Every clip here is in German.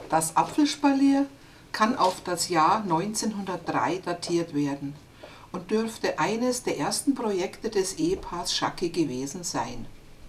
Das Apfelspalier kann auf das Jahr 1903 datiert werden und dürfte eines der ersten Projekte des Ehepaars Schacky gewesen sein.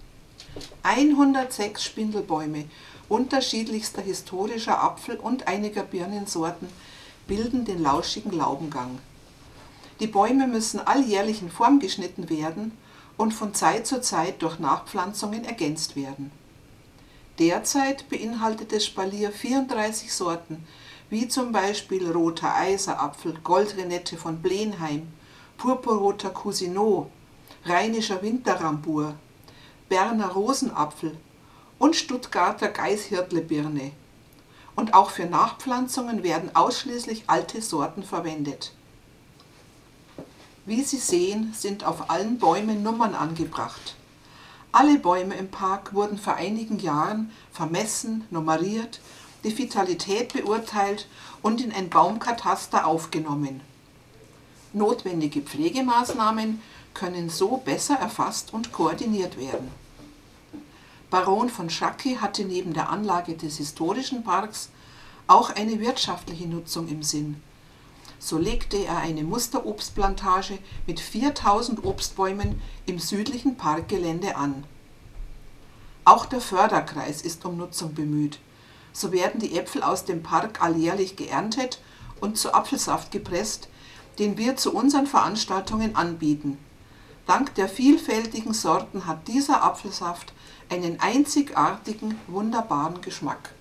106 Spindelbäume unterschiedlichster historischer Apfel- und einiger Birnensorten bilden den lauschigen Laubengang. Die Bäume müssen alljährlich in Form geschnitten werden und von Zeit zu Zeit durch Nachpflanzungen ergänzt werden. Derzeit beinhaltet das Spalier 34 Sorten, wie zum Beispiel Roter Eiserapfel, Goldrenette von Blenheim, Purpurroter Cousinot, Rheinischer Winterrambur, Berner Rosenapfel und Stuttgarter Geißhirtle-Birne. Und auch für Nachpflanzungen werden ausschließlich alte Sorten verwendet. Wie Sie sehen, sind auf allen Bäumen Nummern angebracht. Alle Bäume im Park wurden vor einigen Jahren vermessen, nummeriert, die Vitalität beurteilt und in ein Baumkataster aufgenommen. Notwendige Pflegemaßnahmen können so besser erfasst und koordiniert werden. Baron von Schacky hatte neben der Anlage des historischen Parks auch eine wirtschaftliche Nutzung im Sinn. So legte er eine Musterobstplantage mit 4000 Obstbäumen im südlichen Parkgelände an. Auch der Förderkreis ist um Nutzung bemüht. So werden die Äpfel aus dem Park alljährlich geerntet und zu Apfelsaft gepresst, den wir zu unseren Veranstaltungen anbieten. Dank der vielfältigen Sorten hat dieser Apfelsaft einen einzigartigen, wunderbaren Geschmack.